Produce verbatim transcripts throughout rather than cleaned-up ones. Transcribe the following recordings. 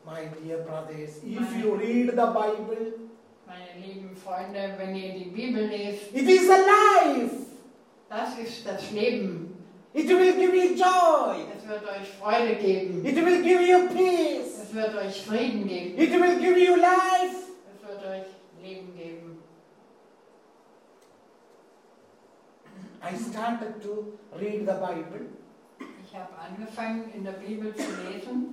My dear brothers, if you read the Bible, Meine lieben Freunde, wenn ihr die Bibel lest, it is a life. das ist das Leben. It will give you joy. Es wird euch Freude geben. It will give you peace. Es wird euch Frieden geben. It will give you life. Es wird euch Leben geben. I started to read the Bible. Ich habe angefangen, in der Bibel zu lesen.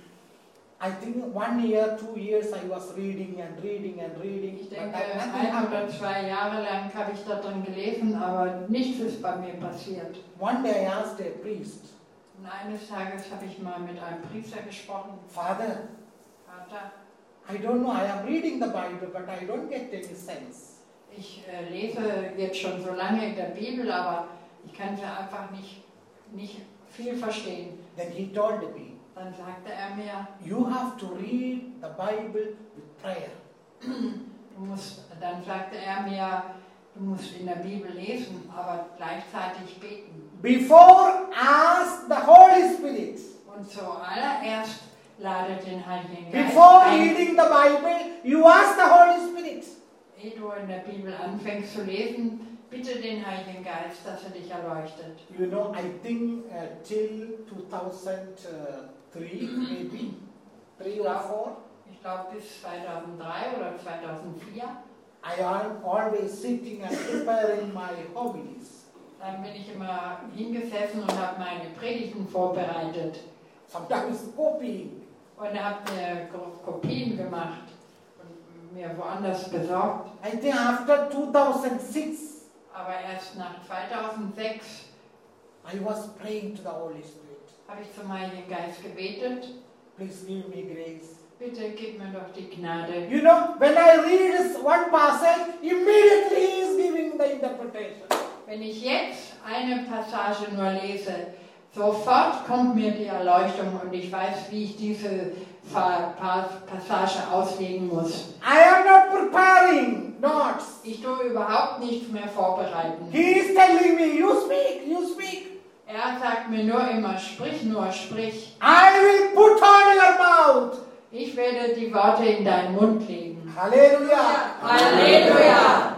I think one year, two years I was reading and reading and reading. Ich but denke, nothing ein oder happened. zwei Jahre lang habe ich da drin gelesen, aber nichts ist bei mir passiert. One day I asked a priest, Und eines Tages habe ich mal mit einem Priester gesprochen. Father, Vater, I don't know, I am reading the Bible, but I don't get any sense. ich äh, lese jetzt schon so lange in der Bibel, aber ich kann sie einfach nicht, nicht viel verstehen. Then he told me, Dann sagte er mir, you have to read the Bible with prayer. du musst, dann sagte er mir, du musst in der Bibel lesen, aber gleichzeitig beten. Before, ask the Holy Spirit. Und zuallererst lade den Heiligen Geist Before ein. reading the Bible, you ask the Holy Spirit. Ehe du in der Bibel anfängst zu lesen, bitte den Heiligen Geist, dass er dich erleuchtet. You know, I think uh, till two thousand three, maybe, three or four, Ich glaube bis zweitausenddrei oder zweitausendvier, I am always sitting and preparing my homilies. dann bin ich immer hingesessen und habe meine Predigten vorbereitet Sometimes copying. und habe mir Ko- Kopien gemacht und mir woanders besorgt. I think after two thousand six, Aber erst nach zweitausendsechs I was praying to the Holy Spirit. habe ich zum Heiligen Geist gebetet. Please give me grace. Bitte gib mir doch die Gnade. You know, when I read this one passage, immediately he is giving the interpretation. Wenn ich jetzt eine Passage nur lese, sofort kommt mir die Erleuchtung und ich weiß, wie ich diese Fa- Pa- Passage auslegen muss. I am not preparing notes. Ich tue überhaupt nichts mehr vorbereiten. He is telling me, you speak, you speak. Er sagt mir nur immer, sprich nur, sprich. I will put on your mouth. Ich werde die Worte in deinen Mund legen. Hallelujah. Halleluja!